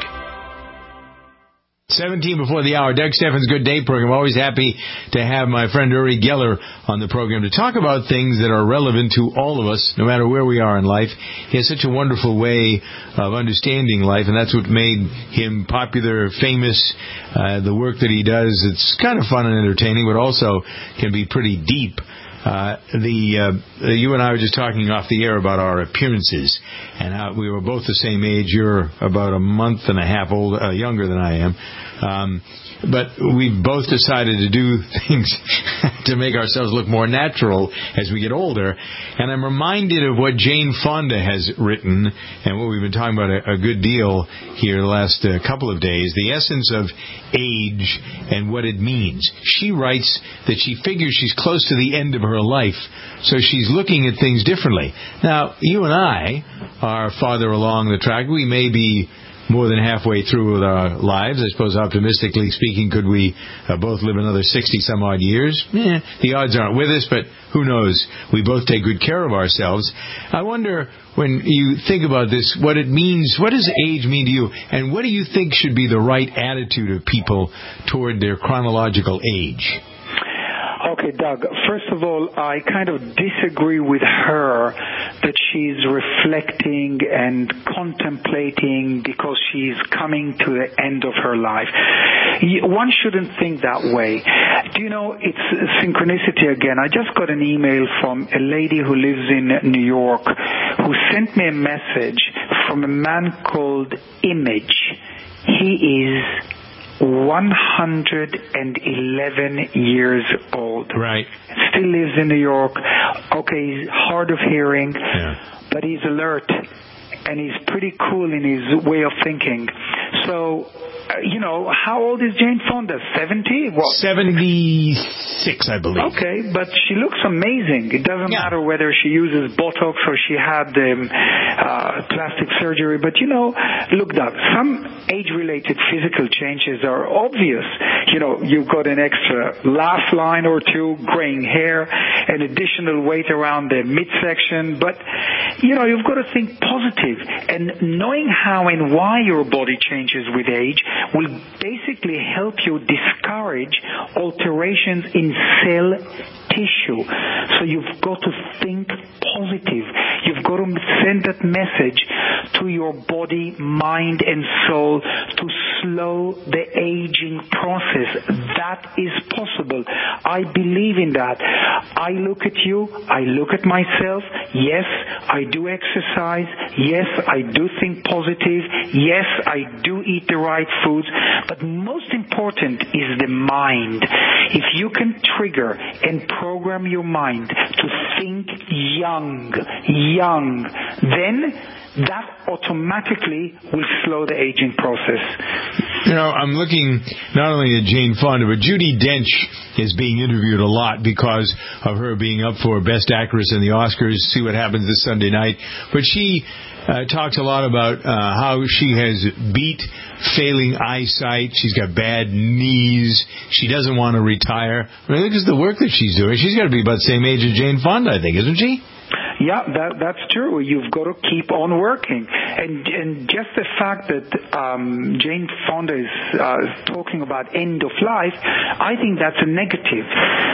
seventeen before the hour, Doug Steffens' Good Day program. Always happy to have my friend Uri Geller on the program to talk about things that are relevant to all of us, no matter where we are in life. He has such a wonderful way of understanding life, and that's what made him popular, famous. Uh, the work that he does, it's kind of fun and entertaining, but also can be pretty deep. Uh, the uh, you and I were just talking off the air about our appearances, and how we were both the same age. You're about a month and a half old, uh, younger than I am. Um, but we've both decided to do things to make ourselves look more natural as we get older. And I'm reminded of what Jane Fonda has written, and what we've been talking about a, a good deal here the last uh, couple of days, the essence of age and what it means. She writes that she figures she's close to the end of her life, so she's looking at things differently. Now, you and I are farther along the track. We may be more than halfway through with our lives. I suppose, optimistically speaking, could we uh, both live another sixty-some-odd years? Eh, the odds aren't with us, but who knows? We both take good care of ourselves. I wonder, when you think about this, what it means. What does age mean to you? And what do you think should be the right attitude of people toward their chronological age? Okay, Doug, first of all, I kind of disagree with her that she's reflecting and contemplating because she's coming to the end of her life. One shouldn't think that way. Do you know, it's synchronicity again. I just got an email from a lady who lives in New York who sent me a message from a man called Image. He is one hundred eleven years old. Right. Still lives in New York. Okay, he's hard of hearing, yeah. but he's alert, and he's pretty cool in his way of thinking. So, uh, you know, how old is Jane Fonda? seventy? What? seventy-six, I believe. Okay, but she looks amazing. It doesn't yeah. matter whether she uses Botox or she had um, uh, plastic surgery. But, you know, look, Doug, some age-related physical changes are obvious. You know, you've got an extra laugh line or two, graying hair, an additional weight around the midsection. But, you know, you've got to think positive. And knowing how and why your body changes with age will basically help you discourage alterations in cell tissue. So you've got to think positive. You've got to send that message to your body, mind, and soul to slow the aging process. That is possible. I believe in that. I look at you. I look at myself. Yes, I do exercise. Yes, I do think positive. Yes, I do eat the right foods. But most important is the mind. If you can trigger and program your mind to think young, young, then that automatically will slow the aging process. You know, I'm looking not only at Jane Fonda, but Judi Dench is being interviewed a lot because of her being up for Best Actress in the Oscars. See what happens this Sunday night. But she uh, talks a lot about uh, how she has beat failing eyesight. She's got bad knees. She doesn't want to retire. I mean, look at the work that she's doing. She's got to be about the same age as Jane Fonda, I think, isn't she? Yeah, that, that's true. You've got to keep on working. And and just the fact that um, Jane Fonda is uh, talking about end of life, I think that's a negative.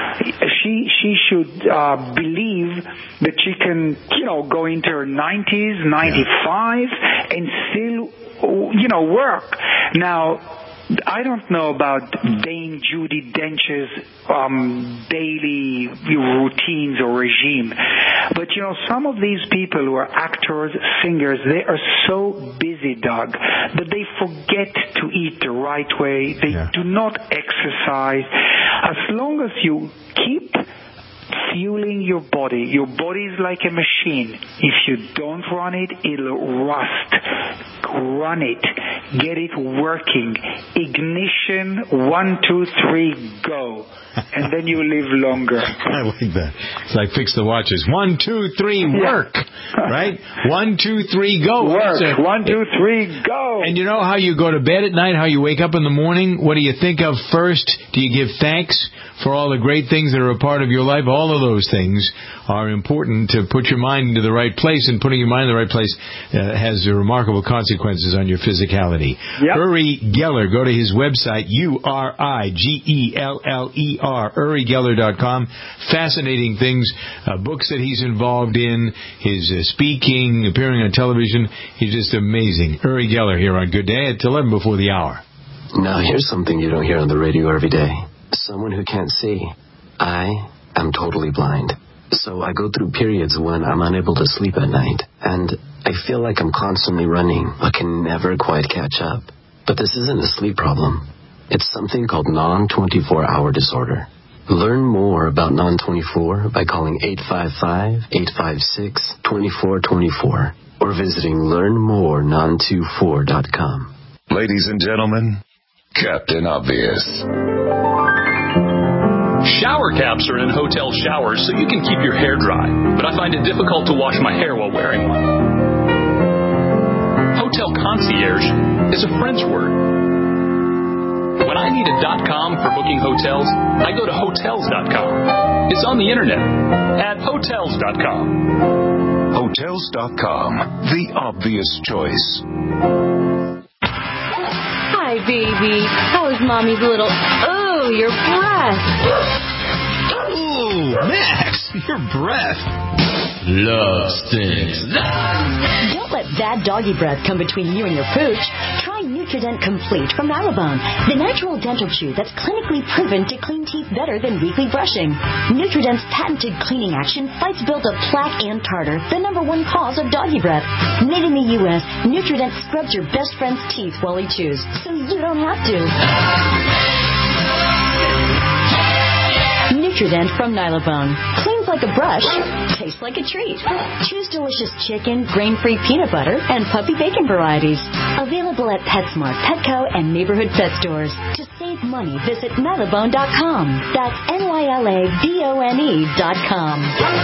She she should uh, believe that she can, you know, go into her nineties, ninety-five, yeah. and still, you know, work. Now, I don't know about Dame Judi Dench's um, daily routines or regime, but you know, some of these people who are actors, singers, they are so busy, Doug, that they forget to eat the right way. They yeah. do not exercise. As long as you keep fueling your body, your body is like a machine. If you don't run it, it'll rust. Run it. Get it working. Ignition, one, two, three, go. And then you live longer. I like that. It's like fix the watches. One, two, three, work. Yeah. Right? One, two, three, go. Work. A, One, two, three, go. And you know how you go to bed at night, how you wake up in the morning? What do you think of first? Do you give thanks for all the great things that are a part of your life? All of those things are important to put your mind into the right place, and putting your mind in the right place uh, has remarkable consequences on your physicality. Yep. Uri Geller, go to his website, U R I G E L L E R, uri geller dot com. Fascinating things, uh, books that he's involved in, his uh, speaking, appearing on television. He's just amazing. Uri Geller here on Good Day at eleven before the hour. Now here's something you don't hear on the radio every day. Someone who can't see. I am totally blind. So I go through periods when I'm unable to sleep at night, and I feel like I'm constantly running, but can never quite catch up. But this isn't a sleep problem. It's something called non twenty-four hour disorder. Learn more about non twenty-four by calling eight five five, eight five six, two four two four or visiting learn more non twenty-four dot com. Ladies and gentlemen, Captain Obvious. Shower caps are in hotel showers so you can keep your hair dry, but I find it difficult to wash my hair while wearing one. Hotel concierge is a French word. When I need a .com for booking hotels, I go to hotels dot com. It's on the internet at hotels dot com. hotels dot com, the obvious choice. Hi, baby. How is Mommy's little... Oh, your breath. Ooh, Max, your breath. Love stinks. Don't let bad doggy breath come between you and your pooch. Try Nutrident Complete from Nylabone, the natural dental chew that's clinically proven to clean teeth better than weekly brushing. Nutrident's patented cleaning action fights buildup plaque and tartar, the number one cause of doggy breath. Made in the U S, Nutrident scrubs your best friend's teeth while he chews, so you don't have to. Nutrident from Nylabone. Cleans like a brush, tastes like a treat. Choose delicious chicken, grain-free peanut butter, and puppy bacon varieties. Available at PetSmart, Petco, and neighborhood pet stores. To save money, visit Nylabone dot com. That's N Y L A B O N E dot com.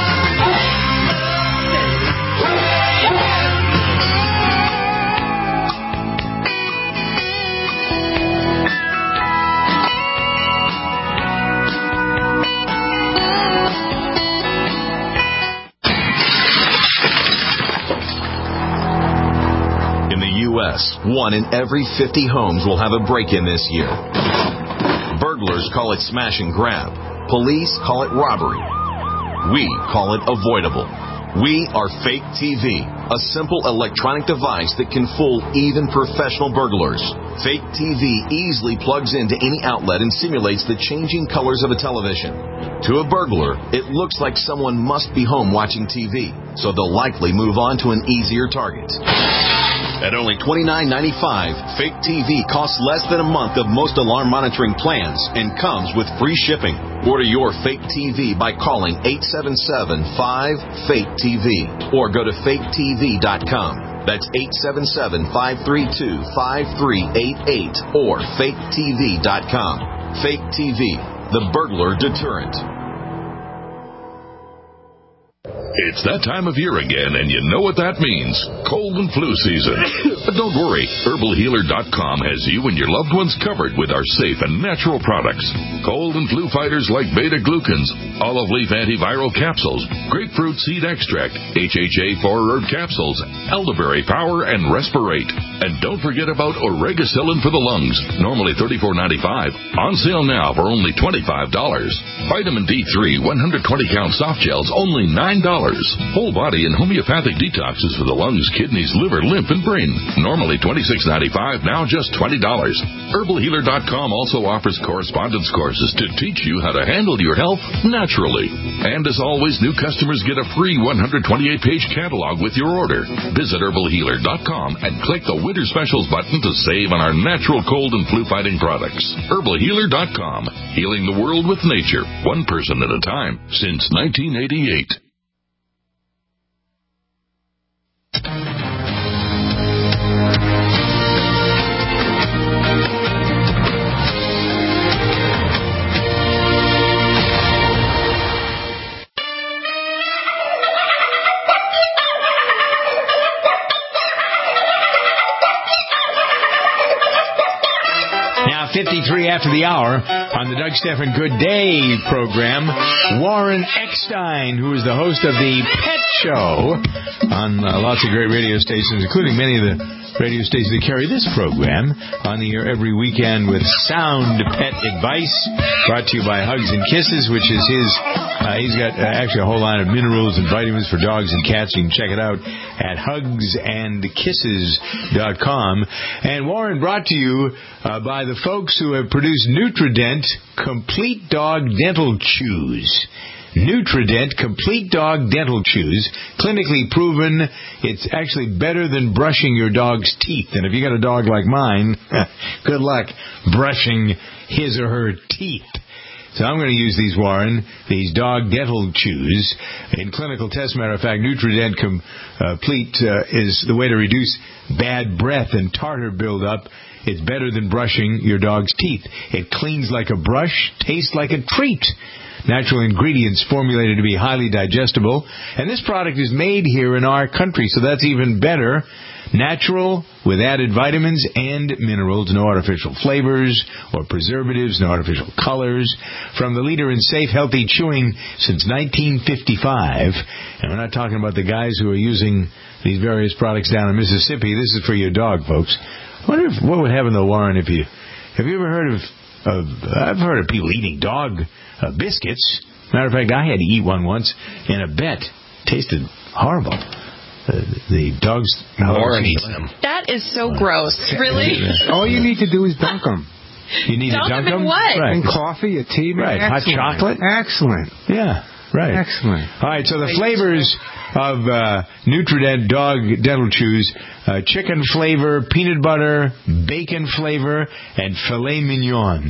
One in every fifty homes will have a break-in this year. Burglars call it smash and grab. Police call it robbery. We call it avoidable. We are Fake T V, a simple electronic device that can fool even professional burglars. Fake T V easily plugs into any outlet and simulates the changing colors of a television. To a burglar, it looks like someone must be home watching T V, so they'll likely move on to an easier target. At only twenty-nine ninety-five, Fake T V costs less than a month of most alarm monitoring plans and comes with free shipping. Order your Fake T V by calling eight seven seven, five, fake T V or go to fake T V dot com. That's eight seven seven, five three two, five three eight eight or fake T V dot com. Fake T V, the burglar deterrent. It's that time of year again, and you know what that means. Cold and flu season. But don't worry. Herbal Healer dot com has you and your loved ones covered with our safe and natural products. Cold and flu fighters like beta-glucans, olive leaf antiviral capsules, grapefruit seed extract, H H A four herb capsules, elderberry power, and respirate. And don't forget about Oregacillin for the lungs, normally thirty-four ninety-five, on sale now for only twenty-five dollars. Vitamin D three one hundred twenty count soft gels, only nine dollars. Whole body and homeopathic detoxes for the lungs, kidneys, liver, lymph, and brain. Normally twenty-six ninety-five, now just twenty dollars. Herbal Healer dot com also offers correspondence courses to teach you how to handle your health naturally. And as always, new customers get a free one hundred twenty-eight page catalog with your order. Visit Herbal Healer dot com and click the Winter Specials button to save on our natural cold and flu fighting products. Herbal Healer dot com. Healing the world with nature, one person at a time, since nineteen eighty-eight. fifty-three after the hour on the Doug Stephan Good Day program. Warren Eckstein, who is the host of the Pet Show on uh, lots of great radio stations, including many of the radio stations that carry this program, on the air every weekend with sound pet advice, brought to you by Hugs and Kisses, which is his, uh, he's got uh, actually a whole line of minerals and vitamins for dogs and cats. You can check it out at hugs and kisses dot com. And Warren, brought to you uh, by the folks who have produced Nutrident Complete Dog Dental Chews. Nutrident Complete Dog Dental Chews, clinically proven it's actually better than brushing your dog's teeth. And if you got a dog like mine, good luck brushing his or her teeth. So I'm going to use these, Warren, these dog dental chews in clinical tests. Matter of fact, Nutrident Complete uh, is the way to reduce bad breath and tartar buildup. It's better than brushing your dog's teeth. It cleans like a brush, tastes like a treat. Natural ingredients formulated to be highly digestible. And this product is made here in our country, so that's even better. Natural, with added vitamins and minerals, no artificial flavors or preservatives, no artificial colors. From the leader in safe, healthy chewing since nineteen fifty-five. And we're not talking about the guys who are using these various products down in Mississippi. This is for your dog, folks. I wonder if, what would happen, though, Warren, if you... Have you ever heard of... of I've heard of people eating dog uh, biscuits. Matter of fact, I had to eat one once in a bet. Tasted horrible. Uh, the dogs... Warren eats them. That is so gross. Really? All you need to do is dunk them. You need dunk to dunk them? them? In what? Right. In coffee, a tea, right. Hot chocolate? Excellent. Yeah. Right. Excellent. All right, so the flavors of uh, Nutrident Dog Dental Chews, uh, chicken flavor, peanut butter, bacon flavor, and filet mignon.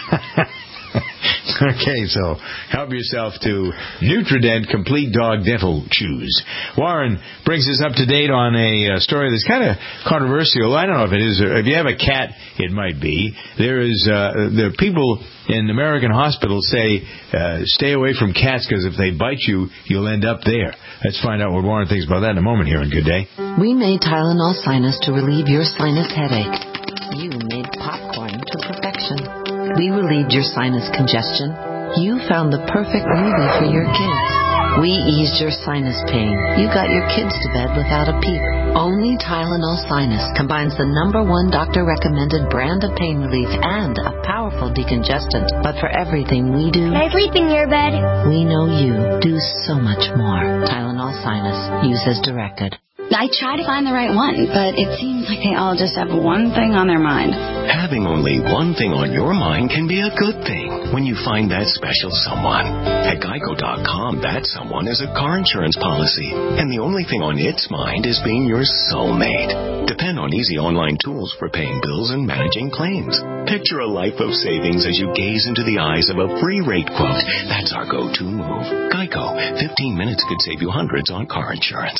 Okay, so help yourself to Nutrident Complete Dog Dental Chews. Warren brings us up to date on a uh, story that's kind of controversial. I don't know if it is. Or if you have a cat, it might be. There is uh, the people in American hospitals say uh, stay away from cats because if they bite you, you'll end up there. Let's find out what Warren thinks about that in a moment here on Good Day. We made Tylenol Sinus to relieve your sinus headache. You made popcorn to perfection. We relieved your sinus congestion. You found the perfect movie for your kids. We eased your sinus pain. You got your kids to bed without a peep. Only Tylenol Sinus combines the number one doctor-recommended brand of pain relief and a powerful decongestant. But for everything we do, Can I sleep in your bed? we know you do so much more. Tylenol Sinus. Use as directed. I try to find the right one, but it seems like they all just have one thing on their mind. Having only one thing on your mind can be a good thing when you find that special someone. At Geico dot com, that someone is a car insurance policy, and the only thing on its mind is being your soulmate. Depend on easy online tools for paying bills and managing claims. Picture a life of savings as you gaze into the eyes of a free rate quote. That's our go-to move. Geico. fifteen minutes could save you hundreds on car insurance.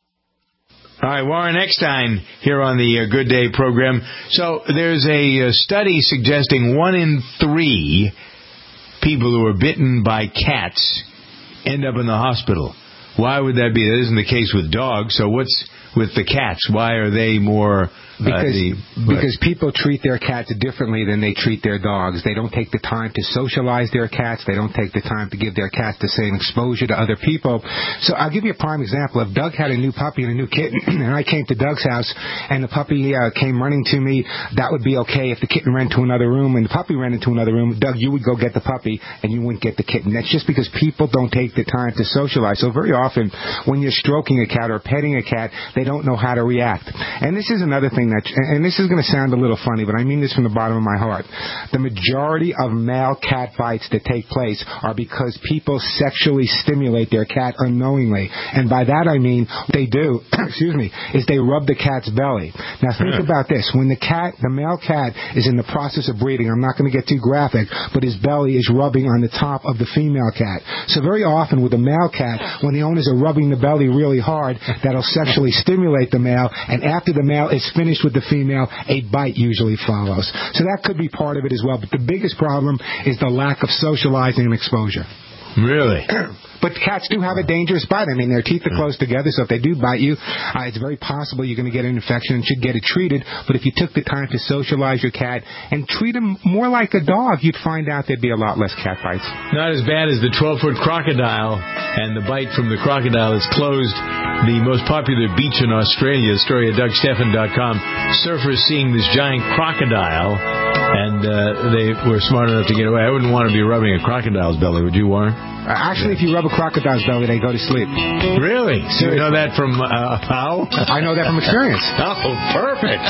All right, Warren Eckstein here on the uh, Good Day program. So there's a uh, study suggesting one in three people who are bitten by cats end up in the hospital. Why would that be? That isn't the case with dogs. So what's with the cats? Why are they more... Uh, Because, the, because people treat their cats differently than they treat their dogs. They don't take the time to socialize their cats. They don't take the time to give their cats the same exposure to other people. So I'll give you a prime example. If Doug had a new puppy and a new kitten, and I came to Doug's house, and the puppy uh, came running to me, that would be okay. If the kitten ran to another room and the puppy ran into another room, Doug, you would go get the puppy, and you wouldn't get the kitten. That's just because people don't take the time to socialize. So very often, when you're stroking a cat or petting a cat, they don't know how to react. And this is another thing that, and this is going to sound a little funny, but I mean this from the bottom of my heart. The majority of male cat bites that take place are because people sexually stimulate their cat unknowingly. And by that I mean they do, excuse me, is they rub the cat's belly. Now think about this. When the cat, the male cat is in the process of breeding, I'm not going to get too graphic, but his belly is rubbing on the top of the female cat. So very often with a male cat, when the owners are rubbing the belly really hard, that'll sexually stimulate the male, and after the male is finished with the female, a bite usually follows. So that could be part of it as well. But the biggest problem is the lack of socializing and exposure. Really? But cats do have a dangerous bite. I mean, their teeth are close together, so if they do bite you, uh, it's very possible you're going to get an infection and should get it treated. But if you took the time to socialize your cat and treat him more like a dog, you'd find out there'd be a lot less cat bites. Not as bad as the twelve-foot crocodile and the bite from the crocodile that's closed the most popular beach in Australia. The story at Doug Stephan dot com. Surfers seeing this giant crocodile, and uh, they were smart enough to get away. I wouldn't want to be rubbing a crocodile's belly, would you, Warren? Uh, actually, if you rub a crocodile's belly, they go to sleep. Really? So you know that from uh, how? I know that from experience. Oh, perfect.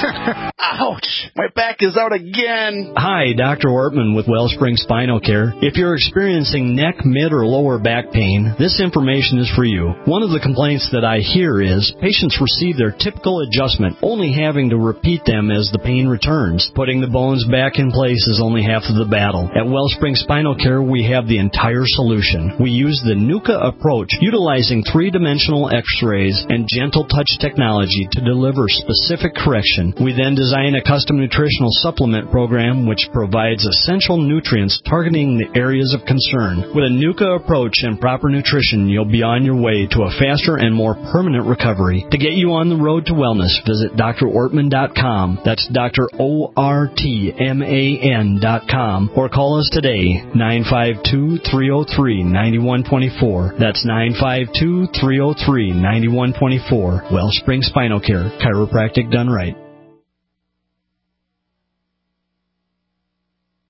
Ouch! My back is out again. Hi, Doctor Ortman with Wellspring Spinal Care. If you're experiencing neck, mid, or lower back pain, this information is for you. One of the complaints that I hear is patients receive their typical adjustment, only having to repeat them as the pain returns. Putting the bones back in place is only half of the battle. At Wellspring Spinal Care, we have the entire solution. We use the NUCA approach, utilizing three-dimensional x-rays and gentle touch technology to deliver specific correction. We then design a custom nutritional supplement program which provides essential nutrients targeting the areas of concern. With a NUCA approach and proper nutrition, you'll be on your way to a faster and more permanent recovery. To get you on the road to wellness, visit D R Ortman dot com. That's Doctor O R T M A N dot com. Or call us today, nine five two, three oh three, nine one two four. That's nine five two, three oh three, nine one two four. Wellspring Spinal Care, chiropractic done right.